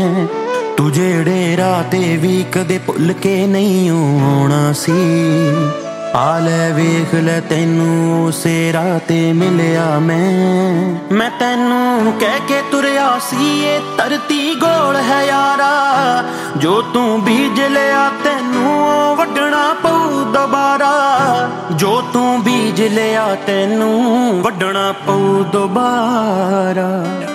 ਮੈਂ ਤੂੰ ਜਿਹੜੇ ਰਾਹ ਤੇ ਵੀ ਕਦੇ ਭੁੱਲ ਕੇ ਨਹੀਂ ਆਉਣਾ ਸੀ। ਆ ਲੈ ਵੇਖ ਲੈ ਤੈਨੂੰ ਉਸੇ ਰਾਹ ਤੇ ਮਿਲਿਆ ਮੈਂ ਤੈਨੂੰ ਕਹਿ ਕੇ ਤੁਰਿਆ ਸੀ ਇਹ ਧਰਤੀ ਗੋਲ ਹੈ ਯਾਰਾ, ਜੋ ਤੂੰ ਬੀਜ ਲਿਆ ਤੈਨੂੰ ਉਹ ਵੱਢਣਾ ਪਊ ਦੁਬਾਰਾ, ਜੋ ਤੂੰ ਬੀਜ ਲਿਆ ਤੈਨੂੰ ਵੱਢਣਾ ਪਊ ਦੁਬਾਰਾ।